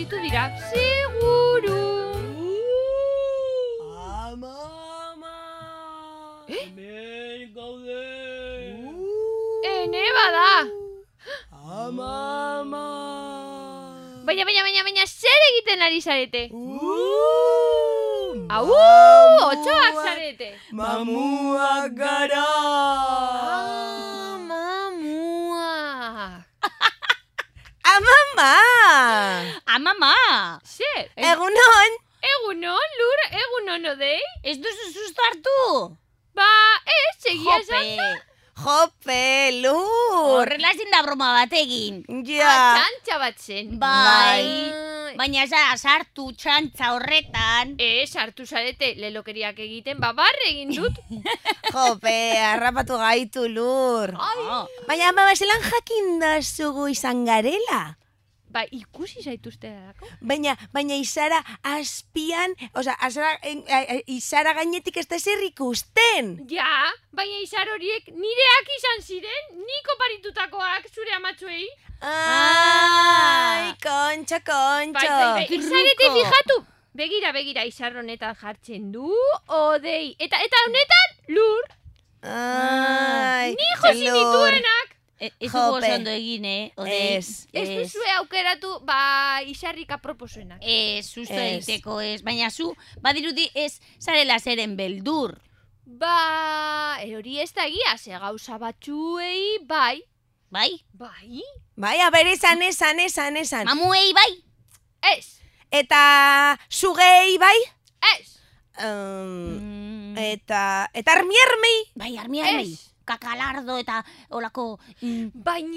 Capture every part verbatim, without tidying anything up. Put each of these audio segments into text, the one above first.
gelditu dira. Seguru. Ama, ama. Eh? Hemen gaude. Ene bada. Ama, ama. Baina, baina, baina, baina, zer egiten ari zarete? Au, otxoak zarete. Mamuak gara. Ah, mamuak. Amama. Amama! Zer? Egunon. Egunon, lur, egunon odei? Ez duzu susto hartu? Ba, ez, egia esan. Jope! Jope, lur. Horrela ezin da broma bat egin. Ja. Txantxa bat zen. Bai. Bai. Baina zara sartu txantza horretan. Ez, hartu zarete lelokeriak egiten, ba, barre egin dut. Jope, harrapatu gaitu, lur. Oh. Baina, mama, zelan jakin da zugu izan garela? Ba, ikusi zaituzte darako. Baina, baina izara azpian, oza, azara, en, a, a, izara gainetik ez da zer ikusten. Ja, baina izar horiek nireak izan ziren, niko paritutakoak zure amatxuei. Ai, kontxo, kontxo. Bai, bai, bai, Qué izarete ruko. fijatu. Begira, begira, izar honetan jartzen du, odei. Eta eta honetan, lur, Ai, ni josi lur. dituenak. E, ez dugu Jope. oso ondo egin, eh? Odei. Ez. Ez duzue aukeratu, ba, izarrik aproposuenak. Ez, susto Ez. egiteko ez. Baina zu, badirudi ez zarela zeren beldur. Ba, e, hori ez da egia, ze gauza batzuei, bai, Bai? bai, Bai, aber esan, esan, esan, esan. Mamuei bai? ez, Eta zugei, bai? ez, Um, Mm. eta, eta armiermei? Bai, armi armi. Ez. Kakalardo eta olako mm,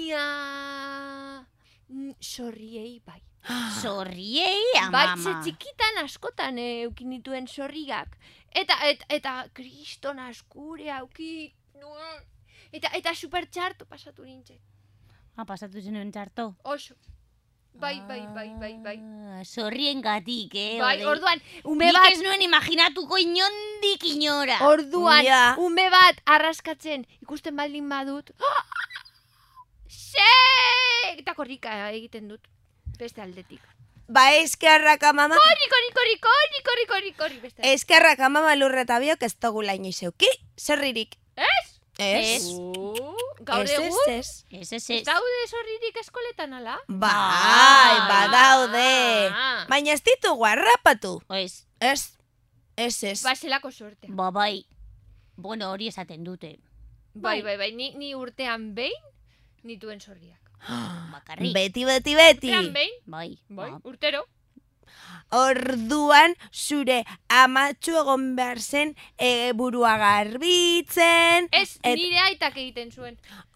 baina, mm, sorriei, bai. zorriei, Bai, amama. ze txikitan askotan eh, eukin dituen sorrigak. Eta, et, eta kriston askure auki nuen. Eta, eta super txarto pasatu nintzen. Ah, pasatu zenuen txarto. Oso. Bai, bai, bai, bai, bai. Ah, zorrien gatik, eh? Bai, odei. orduan, ume Nik bat, ez nuen imaginatuko inondik inora. orduan, Ja. ume bat arraskatzen ikusten baldin badut. Ze! Eta korrika egiten dut. Beste aldetik. Ba, eskerraka, mama. Korri, korri, korri, korri, korri, korri, korri, beste aldetik. Eskerraka, mama, lurra eta biok ez dugula inoiz euki. Zerririk. Ez? Ez. Oh, gaur Ez, ez, egun, ez. Ez, ez, ez ez. daude zorririk eskoletan, ala? Bai, badaude. Ah. Baina ez ditugu harrapatu. Ez, Ez, ez, ez. Ba, zelako sorte. ba, bai. Bueno, hori esaten dute. Bai, bai, bai, ni, ni urtean behin nituen zorriak. Bakarrik. Beti, beti, beti. Urtean behin, Bai, bai, ba. urtero. Orduan zure amatxu egon behar zen e, burua garbitzen. Ez, Et- nire aitak egiten zuen.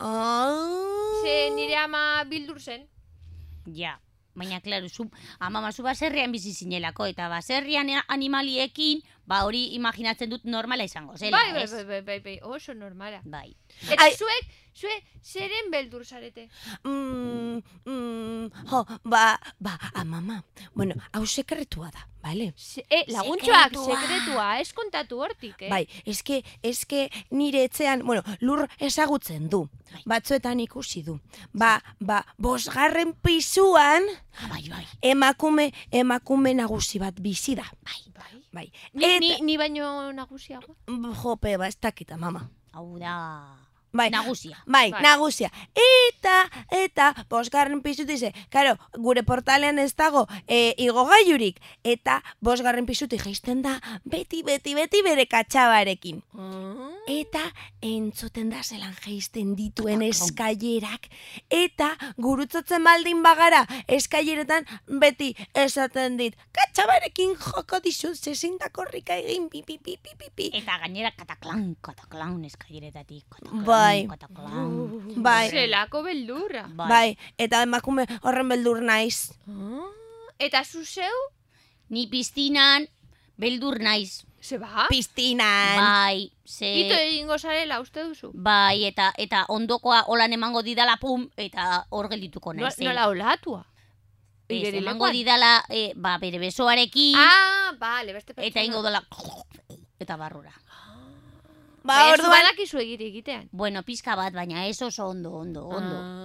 Oh. Ze nire ama bildur zen. Ja. Baina, klaro, zu, amama, zu baserrian bizi zinelako, eta baserrian animaliekin, ba hori imaginatzen dut normala izango zela, Bai, bai, ez? bai, bai, bai, bai, oso normala. Bai. Eta Ai. zuek, zuek, zeren beldur zarete? Mm, mm, jo, ba, ba, amama. Bueno, hau sekretua da, bale? Se, eh, laguntxoak, Sekretua. sekretua, ez kontatu hortik, eh? Bai, eske, eske nire etxean, bueno, lur ezagutzen du. Batzuetan ikusi du. Ba, ba, bosgarren pisuan Ah, bai, bai. emakume, emakume nagusi bat bizi da. Bai, bai. Bai. Ni, ni, ni baino nagusiago. Jope, ba, ez dakita, mama. Hau da... Bai, Nagusia. bai, Bai. nagusia. Eta, eta, bosgarren pisut dize, karo, gure portalean ez dago e, igogailurik. Eta, bosgarren pisutik jaisten da, beti, beti, beti bere katxabarekin. Eta, entzuten da zelan jaisten dituen eskailerak. Eta, gurutzatzen baldin bagara, eskaileretan beti esaten dit, katxabarekin joko dizut, zezin da korrika egin, pi, pi, pi, pi, pi, pi. Eta gainera kataklan, kataklan eskaileretatik. Kataklan, Bai. kataklan. Bai. Zelako beldurra. Bai. Bai, eta emakume horren beldur naiz. Eta zu zeu, Ni piztinan beldur naiz. ze ba? Piztinan. Bai, ze... Ito egingo zarela, uste duzu? Bai, eta eta ondokoa holan emango didala pum, eta hor geldituko No, naiz. eh. nola olatua? Ez, Igerilekuan? emango didala, eh, ba, bere besoarekin, Ah, bale, beste pertsona. eta ingo dela... Eta barrura. Ba, Baina zu orduan, badakizu egite egitean. Bueno, pizka bat, baina ez oso ondo, ondo, ondo. Ah.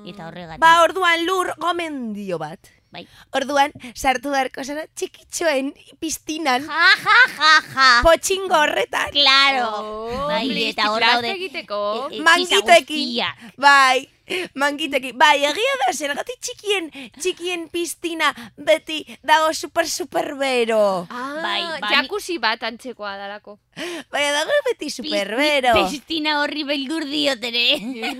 Eta horregatik. Ba, orduan lur gomendio bat. Bai. Orduan, sartu beharko zara txikitxoen piztinan, Ja, ja, ja, ja. potxingo horretan. Claro. Oh, Bai, blisti eta hor klase daude. egiteko. e- e- Mangitekin. guztiak. Bai, mangitekin. Bai, egia da, zergatik txikien, txikien piztina beti dago super, super bero. Ah, Bai, ba, ni- jacuzzi bat antzekoa dalako. Bai, dago beti super bero. Pistina horri beldur diot ere.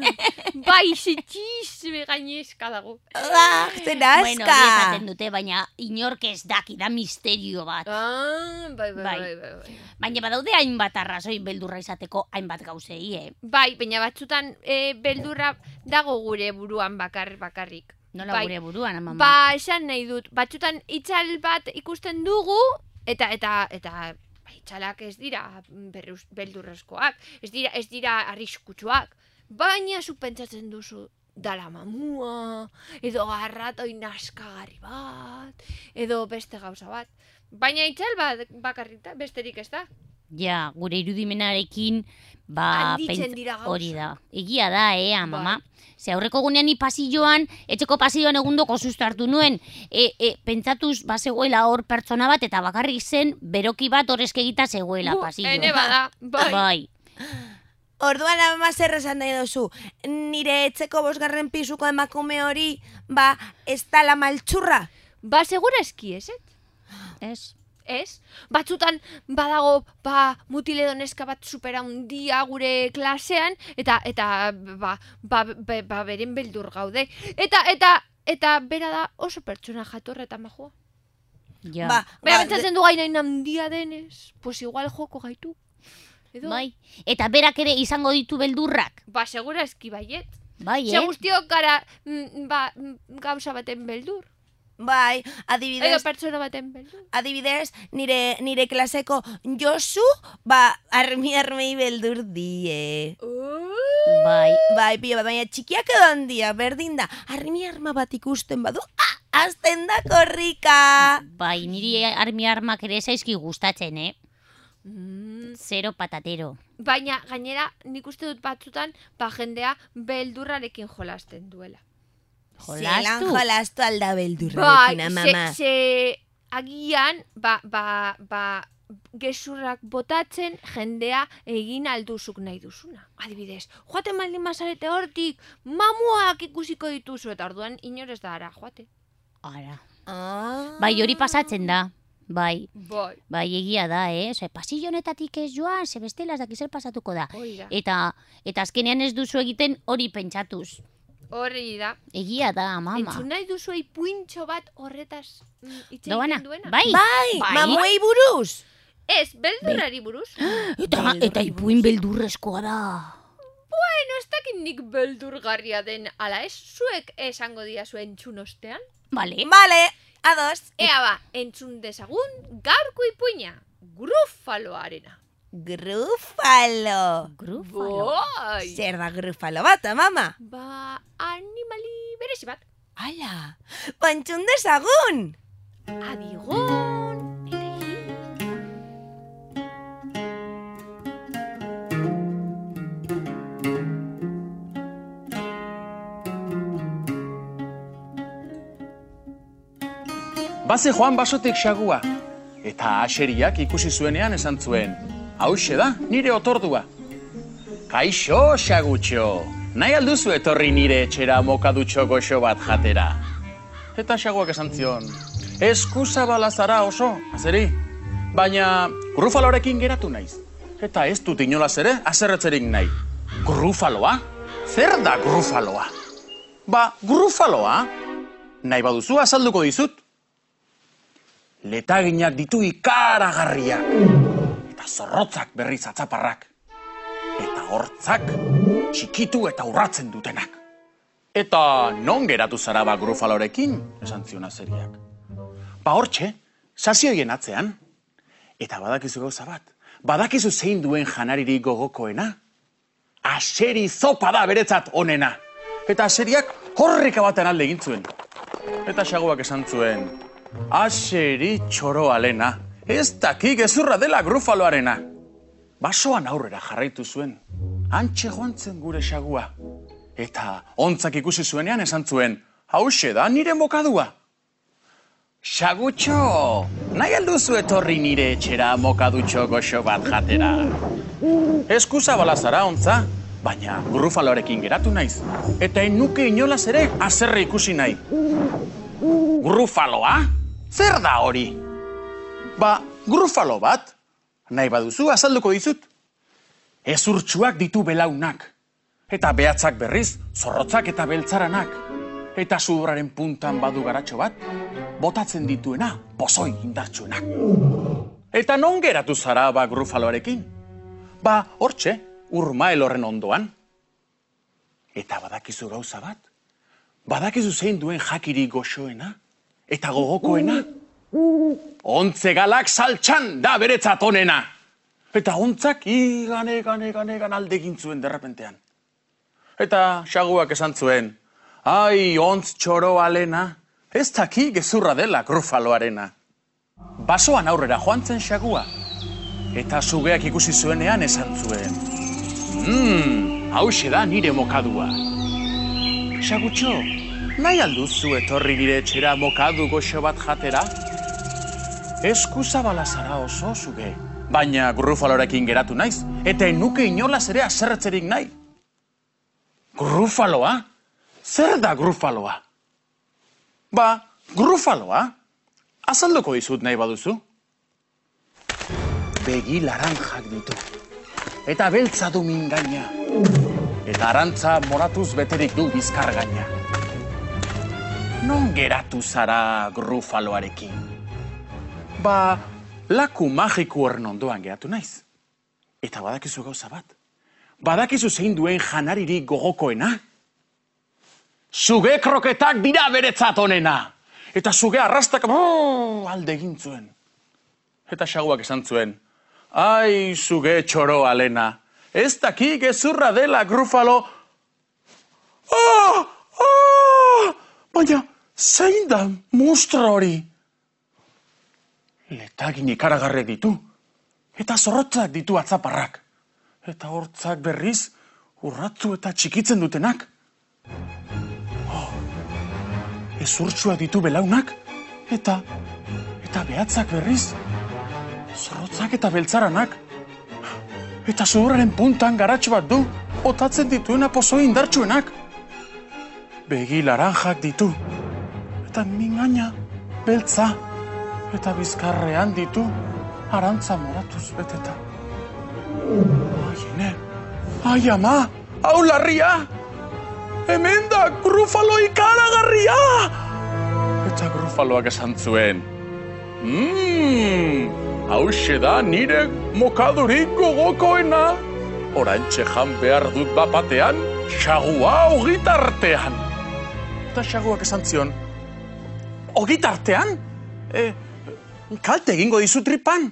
Bai, zitxiz gainezka dago. Ah, zen aska. Bueno, hori esaten dute, baina inork ez daki, da misterio bat. Ah, bai, bai, Bai. bai, bai, bai. Baina badaude hainbat arrazoi beldurra izateko hainbat gauzei, eh? Bai, baina batzutan e, beldurra dago gure buruan bakar bakarrik. Nola Bai. gure buruan, ama. Ba, esan nahi dut, batzutan itzal bat ikusten dugu, eta, eta, eta, ba, itzalak ez dira berruz, beldurrezkoak, ez dira, ez dira arriskutsuak, baina zu pentsatzen duzu dala mamua, edo garratoi naskagarri bat, edo beste gauza bat. Baina itzal bat bakarrik da, besterik ez da. Ja, gure irudimenarekin, ba, Handitzen pent- dira gauzak. hori da. Egia da, eh, mama. Bai. Ze aurreko gunean ni pasilloan, etxeko pasilloan egundoko susto hartu nuen, e, e, pentsatuz bazegoela hor pertsona bat, eta bakarrik zen beroki bat horrezkegita zegoela Bu, pasilloan. ene bada, bai. Bai. Orduan ama zer esan nahi duzu, nire etxeko bosgarren pisuko emakume hori, ba, ez dala maltsurra. Ba, segura eski, ez? Ez? Ez? Batzutan badago ba, mutiledo neska bat supera handia gure klasean eta eta ba, ba, ba, ba beren beldur gaude. Eta eta eta bera da oso pertsona jatorra eta majua. Ja. Ba, Bera ba, pentsatzen du gainain handia denez, pues igual joko gaitu. Edo? Bai. Eta berak ere izango ditu beldurrak. Ba, segura eski baiet. Bai, Ze eh? guztiok gara mm, ba, mm, gauza baten beldur. bai, Edo adibidez, pertsona baten beldur. adibidez, nire, nire klaseko Josu, ba, armi armei beldur die. Uh, Bai. Bai, pio bat, baina txikiak edo handia, berdin da, armi arma bat ikusten badu, ah, azten da korrika. Bai, niri armi armak ere zaizki gustatzen, eh? mm. Zero patatero. Baina gainera nik uste dut batzutan ba jendea beldurrarekin jolasten duela. Zelan Jolastu. jolastu alda beldurrarekin, Bai, amama. ze, ze agian ba, ba, ba, gezurrak botatzen jendea egin alduzuk nahi duzuna. Adibidez, joaten baldin bazarete hortik, mamuak ikusiko dituzu eta orduan inor ez da ara joate. Ara. Ah. Bai, hori pasatzen da. Bai. Bai, Bai, egia da, eh? Osa, pasillo honetatik ez joan, ze bestela ez dakit zer pasatuko da. hori da. Eta, eta azkenean ez duzu egiten hori pentsatuz. Hori da. Egia da, mama. Entzun nahi duzu puintxo bat horretaz mm, hitz Doana, egiten duena? bai. Bai, Bai. mamuei buruz. Ez, beldurrari buruz. Eta, eta ipuin beldurrezkoa da. Bueno, ez dakit nik beldurgarria den ala ez, zuek esango dia zuen entzun ostean. Bale. Vale, ados. Ea ba, entzun dezagun gaurko ipuina, grufaloarena. Grufalo. Grufalo. Bai! Zer da grufalo bat, mama? Ba, animali berezi bat. Ala, bantxun dezagun. Adigon, eta egin. Baze joan basotik xagua, eta aseriak ikusi zuenean esan zuen, hauxe da, nire otordua. Kaixo, xagutxo, nahi alduzu etorri nire etxera mokadutxo goxo bat jatera. Eta xaguak esan zion, eskuzabala zara oso, azeri, baina grufalorekin geratu naiz. Eta ez dut inolaz ere, azerretzerik nahi. Grufaloa? Zer da grufaloa? Ba, grufaloa, nahi baduzu azalduko dizut. Letaginak ditu ikaragarriak, eta zorrotzak berriz atzaparrak, eta hortzak txikitu eta urratzen dutenak. Eta non geratu zara ba grufalorekin, esan zion azeriak. Ba hortxe, sazioien atzean, eta badakizu gauza bat, badakizu zein duen janariri gogokoena? Aseri zopa da beretzat onena, eta aseriak horrika batean alde egin zuen. Eta xaguak esan zuen, aseri txoroalena, ez dakik gezurra dela grufaloarena. Basoan aurrera jarraitu zuen, antxe joan zen gure xagua. Eta ontzak ikusi zuenean esan zuen, hauxe da nire mokadua. Xagutxo, nahi alduzu etorri nire etxera mokadutxo goxo bat jatera. Eskuza balazara ontza, baina grufaloarekin geratu naiz. Eta enuke inolaz ere azerre ikusi nahi. Grufaloa? Zer da hori? Ba, grufalo bat, nahi baduzu azalduko dizut. Ezurtsuak ditu belaunak. Eta behatzak berriz, zorrotzak eta beltzaranak. Eta sudurraren puntan badu garatxo bat, botatzen dituena, pozoi indartsuenak. Eta non geratu zara ba grufaloarekin? Ba, hortxe, urmael horren ondoan. Eta badakizu gauza bat? Badakizu zein duen jakiri goxoena? Eta gogokoena? Ontze galak saltxan da beretzat onena. Eta ontzak igan, egan, egan, egan alde gintzuen derrepentean. Eta xaguak esan zuen, ai, ontz txoro alena, ez daki gezurra dela grufaloarena. Basoan aurrera joan zen xagua, eta sugeak ikusi zuenean esan zuen. Mmm, hause da nire mokadua. Xagutxo, nahi alduzu etorri nire etxera mokadu goxo bat jatera? Eskuza balazara oso suge, baina grufaloarekin geratu naiz, eta enuke inolaz ere azerretzerik nahi. Grufaloa? Zer da grufaloa? Ba, grufaloa? Azalduko dizut nahi baduzu? Begi laranjak ditu. Eta beltza du mingaina. Eta arantza moratuz beterik du bizkar gaina. Non geratu zara grufaloarekin? Ba, laku magiku horren ondoan geratu naiz. Eta badakizu gauza bat. Badakizu zein duen janaririk gogokoena? Zuge kroketak dira beretzat onena. Eta zuge arrastak oh, alde egin zuen. Eta xaguak esan zuen, ai, zuge txoro alena, ez daki gezurra dela grufalo. Ah, ah, baina zein da mustra hori? Letagin ikaragarrek ditu, eta zorrotzak ditu atzaparrak. Eta hortzak berriz urratzu eta txikitzen dutenak. Oh, ezurtsua ditu belaunak, eta, eta behatzak berriz, zorrotzak eta beltzaranak. Eta sudurraren puntan garatxo bat du, botatzen dituena pozoi indartsuenak. Begi laranjak ditu, eta mingaina beltza, eta bizkarrean ditu arantza moratuz beteta. Ai, ene, ai, ama, hau larria, hemen da grufalo ikaragarria! Eta grufaloak esan zuen, mmm, hause da nire mokadurik gogokoena, orantxe jan behar dut bapatean, xagua ogitartean. Eta xaguak esan zion, ogitartean? E, kalte egingo dizu tripan?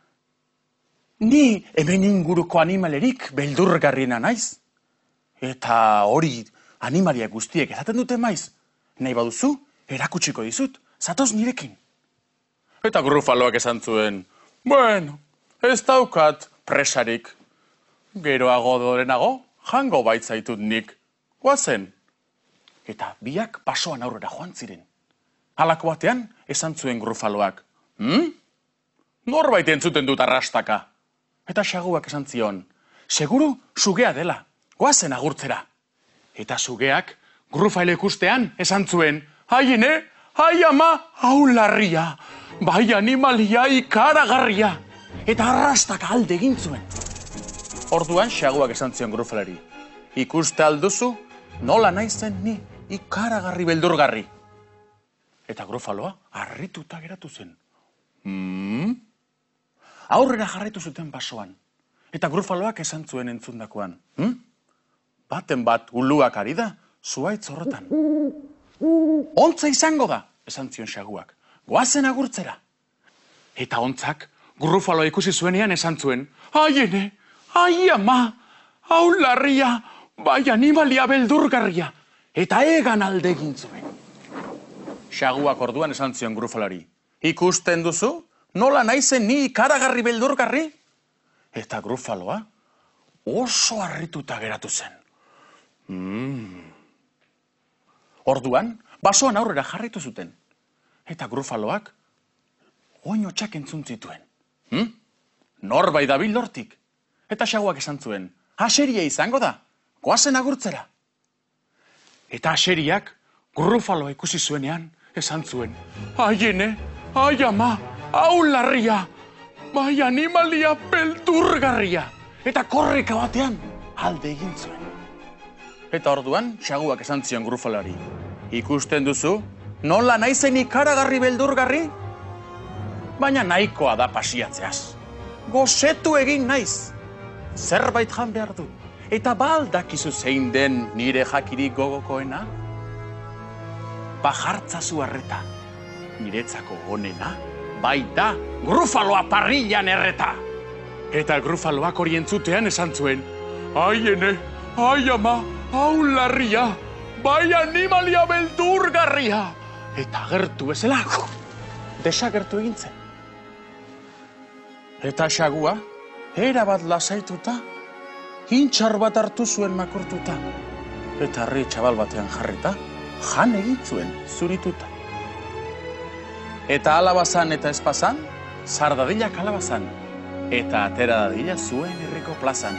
Ni hemen inguruko animalerik beldurgarriena naiz. Eta hori animalia guztiek ezaten dute maiz. Nahi baduzu, erakutsiko dizut, zatoz nirekin. Eta grufaloak esan zuen, bueno, ez daukat presarik. Geroago dorenago, jango baitzaitut nik. Goazen. Eta biak pasoan aurrera joan ziren. Halako batean, esan zuen grufaloak. Hm? Norbait entzuten dut arrastaka. Eta xaguak esan zion, seguru sugea dela, goazen agurtzera. Eta sugeak, grufaile ikustean, esan zuen, ai ene, ai ama, hau larria, bai animalia ikaragarria. Eta arrastaka alde egin zuen. Orduan xaguak esan zion grufaleri, ikuste alduzu, nola naizen ni ikaragarri beldurgarri. Eta grufaloa harrituta geratu zen. Hmm? Aurrera jarraitu zuten basoan. Eta grufaloak esan zuen entzundakoan. Hm? Baten bat uluak ari da, zuaitz horretan. Ontza izango da, esan zion xaguak. Goazen agurtzera. Eta ontzak grufaloa ikusi zuenean esan zuen. Ai ene, ai ama, hau larria, bai animalia beldurgarria. Eta egan alde egin zuen. Xaguak orduan esan zion grufalari. Ikusten duzu? Nola naizen ni ikaragarri beldurgarri? Eta grufaloa oso harrituta geratu zen. Mm. Orduan, basoan aurrera jarraitu zuten. Eta Grufaloak oinotxak entzun zituen. Hm? Norbait dabil hortik. Eta Xaguak esan zuen, Aseria izango da, goazen agurtzera. Eta Aseriak Grufaloa ikusi zuenean, esan zuen, aiene, ai ama, hau larria, bai animalia beldurgarria. Eta korrika batean alde egin zuen. Eta orduan, Xaguak esan zion Grufaloari, ikusten duzu, nola naizen ikaragarri beldurgarri? Baina nahikoa da pasiatzeaz. Gozetu egin naiz. Zerbait jan behar du. Eta baldakizu zein den nire jakirik gogokoena? Bajartzazu arreta. Niretzako honena, baita Grufaloa parrillan erreta. Eta Grufaloak hori entzutean esan zuen, aiene, ai ama, hau larria, bai animalia beldurgarria. Eta agertu bezala, desagertu egin zen. Eta Xagua, erabat lasaituta, hintxar bat hartu zuen makurtuta. Eta harri txabal batean jarrita, jan egin zuen zurituta. Eta alabazan eta espazan, zardadila kalabazan, eta atera dadila zuen herriko plazan.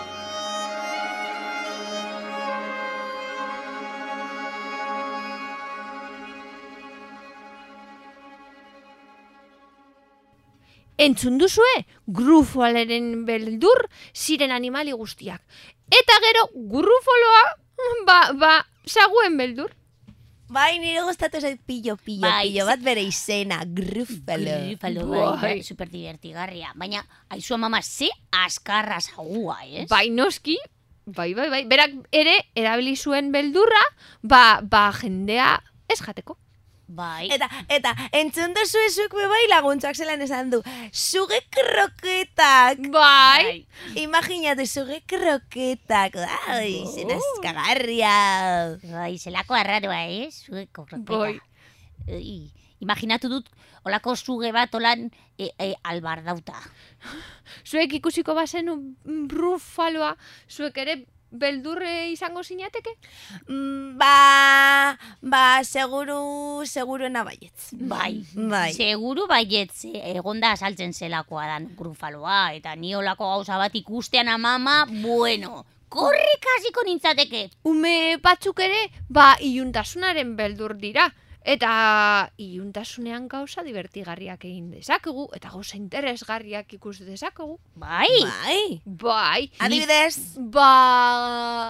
Entzun duzue, Grufaloaren beldur ziren animali guztiak. Eta gero, Grufaloa, ba, ba, Xaguen beldur. Bai, nire gustatu zait pillo, pillo, Bai, pillo, bat bere izena, Grufalo. Grufalo, Bai. bai, super divertigarria. Baina, aizu mama, ze askarra Xagua, ez? Bai, noski, bai, bai, bai. Berak ere, erabili zuen beldurra, ba, ba, jendea ez jateko. Bai. Eta, eta, entzun duzu ezuk bai laguntzak zelan esan du, suge kroketak. Bai. Imaginatu, suge kroketak. Ai, zen azkagarria. Bai, zelako arraroa, ez? Zueko kroketa. Bai. I, imaginatu dut, olako zuge bat olan e, e, albardauta. Zuek ikusiko bazenu Grufaloa, zuek ere beldurre izango zinateke? Mm, Ba, ba, seguru, seguruena baietz. Bai. Bai. Seguru baietz, egonda asaltzen zelakoa dan Grufaloa, eta ni olako gauza bat ikustean amama, bueno, korrik hasiko nintzateke. Ume batzuk ere, ba, iluntasunaren beldur dira. Eta iluntasunean gauza divertigarriak egin dezakegu, eta gauza interesgarriak ikus dezakegu. Bai. Bai. Bai. Adibidez. Ba,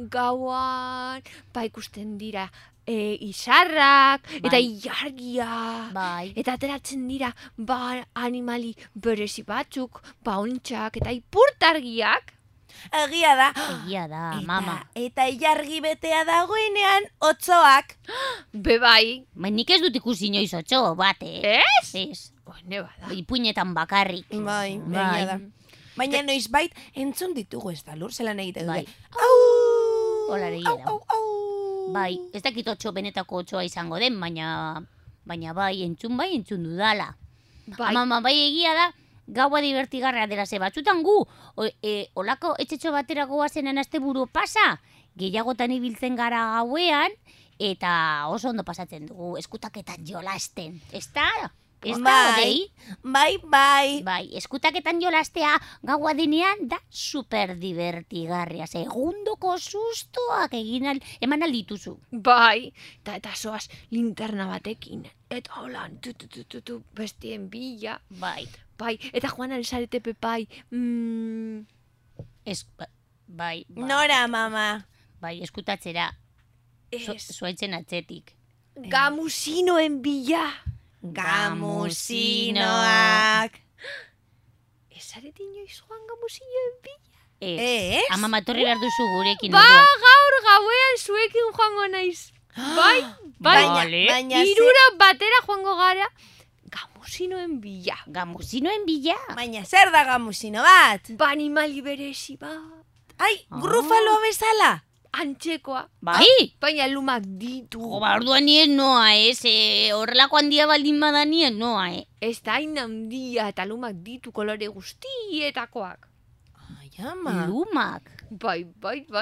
gauan, ba, ikusten dira e, izarrak, Bai. eta ilargia. Bai. Eta ateratzen dira, ba, animali berezi batzuk, ba, ontxak, eta ipurtargiak. Egia da. Egia da, Eta, mama. eta ilargi betea dagoenean, otzoak. Be bai, Ba, nik ez dut ikusi inoiz otxo bat, eh? ez? Ez. Hone bada. Ipuinetan bakarrik. Bai, Bai. egia da. Baina noizbait entzun ditugu ez da, lur zelan egiten dute. Bai. Au! Hola, egia Au, da. au, au! Bai, ez dakit otxo benetako otxoa izango den, baina baina bai, entzun bai, entzun dudala. Bai. Mama, bai egia da, gaua divertigarra dela ze batzutan gu, o, e, olako etxetxo batera goazenan asteburu pasa, gehiagotan ibiltzen gara gauean, eta oso ondo pasatzen dugu, eskutaketan jolasten. Ez da? Ez da, odei? Bai, bai. Bai, eskutaketan jolastea gaua denean da super divertigarria. Segundoko sustoak egin al, eman aldituzu. Bai, eta eta zoaz linterna batekin. Eta holan, tu, tu, tu, tu, tu, bestien bila. Bai, Bai, eta joan alzarete pepai. Mm, es, ba- bai, bai, Nora, mama. bai, eskutatzera, ez, zuaitzen atzetik. gamusinoen bila. Gamusinoak. Ez zarete inoiz joan gamusinoen bila? Ez, Ez? ama matorri behar duzu gurekin. Ba, orduan. gaur gauean zuekin joango naiz. Bai, bai. Baina, Vale. baina ze- Irura batera joango gara gamusinoen bila. Gamusinoen bila. Baina zer da gamusino bat? Ba, animali berezi bat. Ai, Ah. Grufalo bezala. Antzekoa. Bai, Baina lumak ditu. jo, ba, orduan nien noa, ez, e, horrelako handia baldin bada nien noa, eh. Ez da hain handia eta lumak ditu kolore guztietakoak. Ai, ama. Lumak. Bai, bai, bai.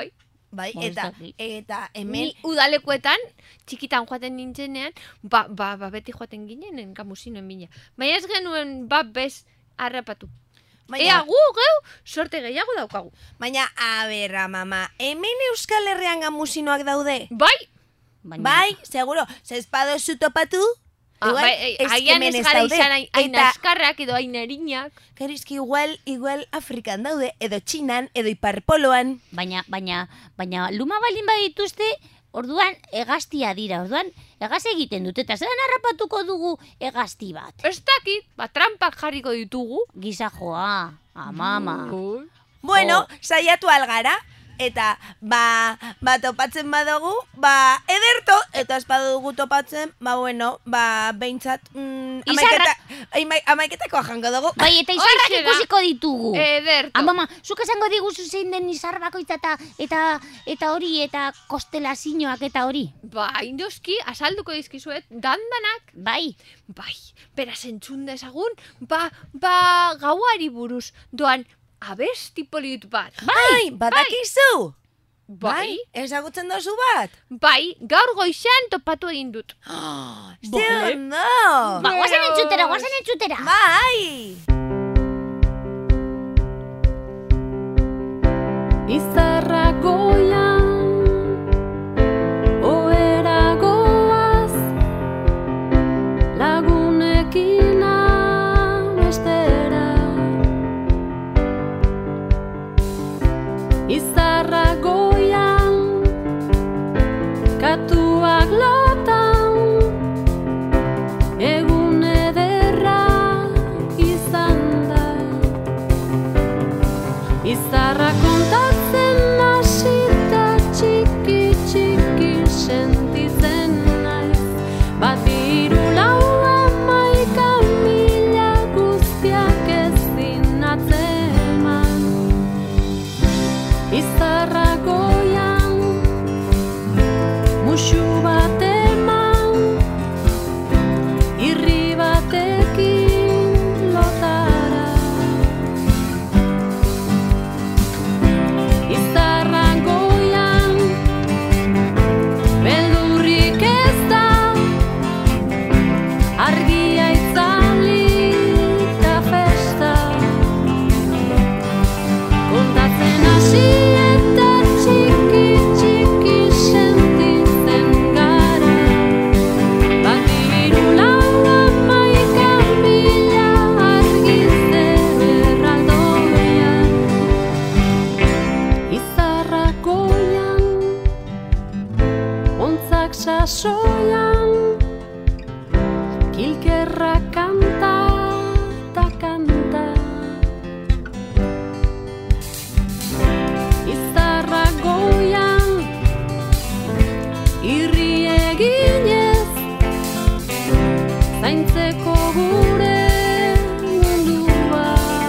Bai, Ba, ez eta, dakit. eta hemen... Ni udalekuetan, txikitan joaten nintzenean, ba, ba, ba beti joaten ginen gamusinoen bila. Baina ez genuen ba bez harrapatu. Ea gu, geu, sorte gehiago daukagu. Baina, a ber, mama, hemen Euskal Herrian gamusinoak daude? Bai? Baina, Bai, seguro, zespado zu topatu? Ah, Igual, bai, eh, eske agian hemen ez ez gara daude. izan hain hain Eta- askarrak edo hain erinak. Gero izki igual, igual Afrikan daude, edo Txinan, edo Iparpoloan. baina, baina, baina luma baldin badituzte, orduan egaztia dira, orduan egaz egiten dute, eta zelan harrapatuko dugu egazti bat? Ez dakit, ba, trampak jarriko ditugu. Gizajoa, amama. Ui. Bueno, Oh. saiatu algara, eta ba, ba topatzen badugu, ba ederto, eta ez badugu topatzen, ba bueno, ba behintzat mm, Izarrak- amaiketa, ama- amaiketakoa jango dugu. Bai, eta izarrak Horixe da. ikusiko ditugu. Ederto. Amama, zuk esango diguzu zein den izar bakoitza eta, eta, eta hori, eta kostelazioak eta hori. Bai, noski, azalduko dizkizuet, dandanak. Bai, Bai, beraz entzun dezagun, ba, ba, gauari buruz doan abesti polit bat. Bai, badakizu? Bai, ezagutzen dozu bat? bai, gaur goixan topatu egin dut. Ze Bai. ondo! ba, guazen entzutera, guazen entzutera. Bai! Izarra goian, ohera goaz, lagunekin abestera. Izarra goian, katuak lotan, egun ederra izan da. Izarra kontatzen hasita txiki txiki sentitzen naiz. Bat hiru lau hamaika mila guztiak ezin atzeman. Izarra goian musu bat eman, irri batekin lotara. Izarra goian beldurrik ez da, argia itzali eta festa. Kontatzen hasi eta txiki txiki sentitzen gara. Bat hiru lau hamaika mila argizte berraldoian. Izarra goian, ontzak sasoian, kilkerra kanta ta kanta. Izarra goian, irri eginez, zaintzeko gure mundua.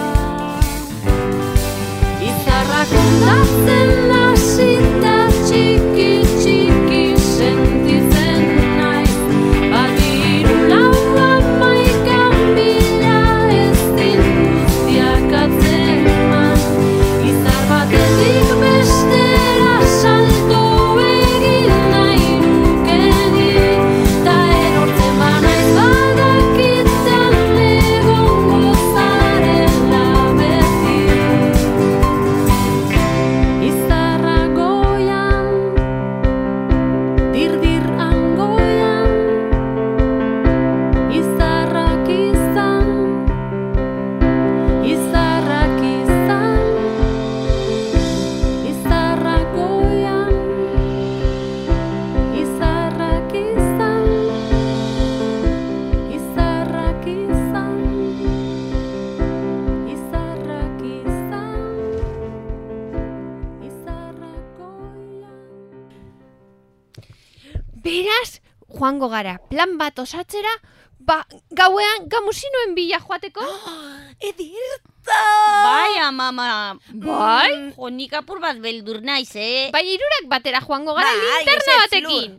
Izarra kontatzen hasita txiki txiki sentitzen naiz. Bat hiru lau hamaika mila ezin guztiak atzeman. Izar batetik bestera salto egin nahi nuke ni, ta erortzen banaiz badakitan egongo zarela beti. Izarra goian, dir-dir angoian, izarrak izan, izarrak izan, izarra goian, izarrak izan, izarrak izan, izarrak izan. Izarra goian. Beraz, joango gara, plan bat osatzera, ba, gauean gamusinoen bila joateko. Edirta! Bai, amama. Bai? Jo, nik apur bat beldur naiz, eh? Bai, hirurak batera joango gara Bai, linterna ezetz, batekin.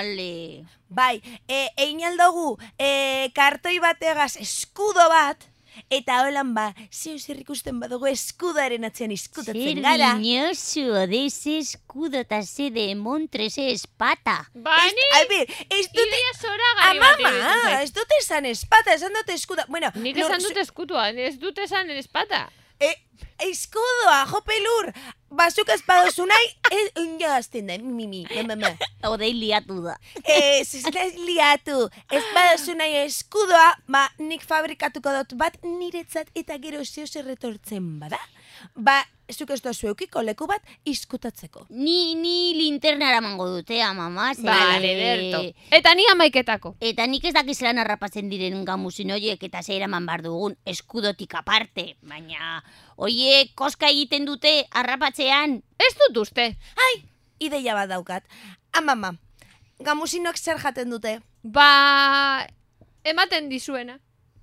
Bale. Bai, e, egin aldugu, e, kartoi bategaz eskudo bat, Eta holan ba, zeo zer ikusten badugu eskudaren atzean izkutatzen Zer gara. guiñoso, de ese escudo eta ze de montre, ze espata. Ba, Ez- ni A ber, ez dute... ideia zoragarri bat iruditzen Amama, zait. ez dute esan espata, esan dute eskuda. Bueno, Nik lur- esan dut eskutua, ez dut esan espata. E, eskudoa, jo pelur, bazuk ez badozu nahi, ez unjazten da, mimi, mama. Odei liatu da. Ez, ez naiz liatu, ez badozu nahi eskudoa, ba, nik fabrikatuko dut bat niretzat eta gero zeo zer retortzen bada. Ba, zuk ez dozu eukiko leku bat izkutatzeko. Ni, ni linterna eramango dute, mama. ze- Bale, Berto. Eta ni amaiketako. Eta nik ez dakiz zelan harrapatzen diren gamusin horiek eta ze eraman behar dugun eskudotik aparte. Baina, oie, koska egiten dute harrapatzean. Ez dut uste. Ai, ideia bat daukat. Amama, gamusinok zer jaten dute? Ba, ematen dizuena.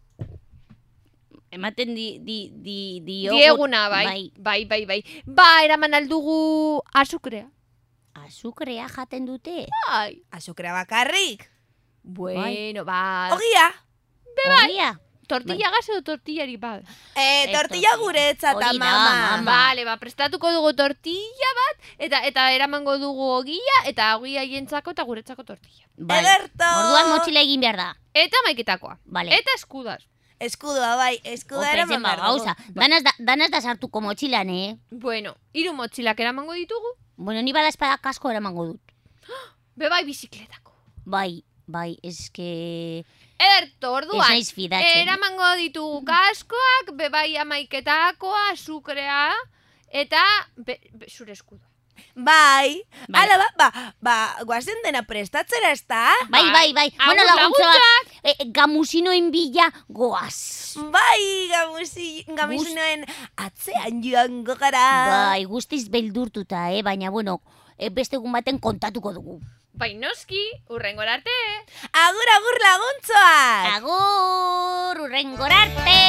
Ematen di, di, di, di Dieguna, bai. Bai, bai, bai. Ba, eraman aldugu azukrea. Azukrea jaten dute. Bai. Azukrea bakarrik. Bueno, ba, Ogia, Ogia. tortilla gas edo tortillari bat. eh, Ez tortilla tortilla. guretzat, Hori da, amama. mama. Vale, ba, prestatuko dugu tortilla bat, eta eta eramango dugu ogia, eta ogia hientzako eta guretzako tortilla. Bai. Ederto! Orduan motxila egin behar da. Eta maiketakoa. Vale. Eta eskudas. Eskudoa, bai, eskudoa Opretzen eraman ba, behar dugu. gauza. Danaz da, danaz da sartuko motxilan, eh? Bueno, hiru motxilak eramango ditugu, Bueno, ni bada espada kasko eramango dut. be bai bizikletako. Bai, bai, eske... Ederto, Ez orduan, naiz fidatzen. eramango ditugu kaskoak, be bai amaiketakoa, azukrea, eta be, be, zure eskudo. Bai, Bai. ala ba, ba, ba, guazen dena prestatzera ez da? Bai, bai, bai. Agur, Bueno, laguntza, e, gamusinoen bila goaz. Bai, gamusi, gamusinoen atzean joango gara. Bai, guztiz beldurtuta, eh? Baina, bueno, e, beste egun baten kontatuko dugu. Bai, noski, urrengor arte. Agur, agur laguntzoak! Agur, urrengor arte!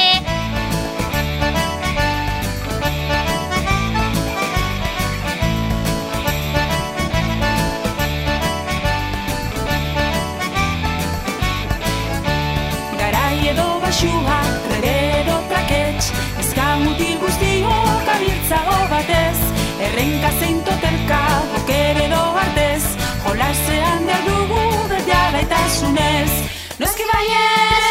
Garai edo basua, edo trakets, ezkamutil guztiok abiltzago batez, errenka zein totelka, boker edo artez, jolasean behar dugu bete alaitasunez. Noski baiez,